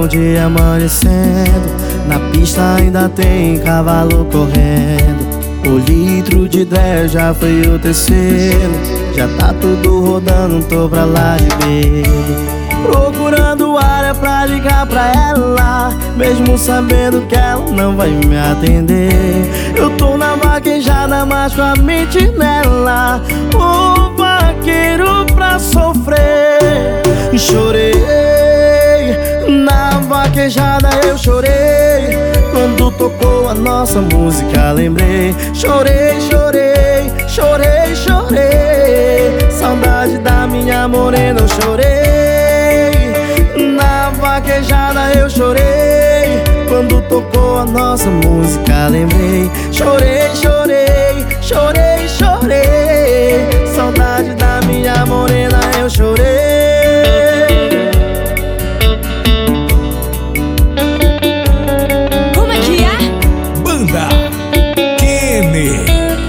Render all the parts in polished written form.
de amanhecendo, na pista ainda tem cavalo correndo. O litro de 10 já foi o terceiro, já tá tudo rodando, tô pra lá de bebo. Procurando área pra ligar pra ela, mesmo sabendo que ela não vai me atender. Eu tô na vaquejada, mas com a mente nela, o vaqueiro pra sofrer. Chorei, na vaquejada eu chorei, quando tocou a nossa música lembrei. Chorei, chorei, chorei, chorei, saudade da minha morena eu chorei. Na vaquejada eu chorei, quando tocou a nossa música lembrei. Chorei, chorei, chorei, chorei, saudade da minha morena eu chorei. Como é que é? Banda Kenny.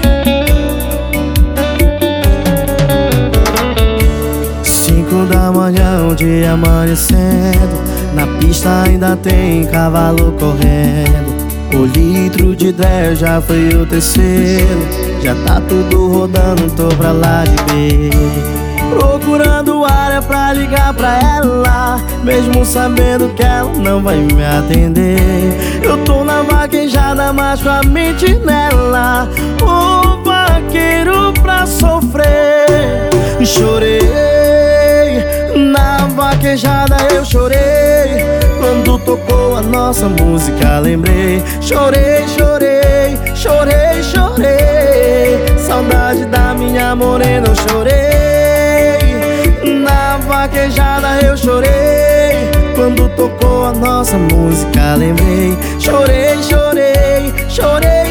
5 da manhã, o dia amanhecendo, na pista ainda tem cavalo correndo. O litro de 10 já foi o terceiro, já tá tudo rodando, tô pra lá de bebo. Procurando área pra ligar pra ela, mesmo sabendo que ela não vai me atender. Eu tô na vaquejada, mas com a mente nela, o vaqueiro pra sofrer. Chorei, na vaquejada eu chorei, quando tocou a nossa música lembrei. Chorei, chorei, chorei, chorei, saudade da minha morena eu chorei. Na vaquejada eu chorei, quando tocou a nossa música lembrei. Chorei, chorei, chorei,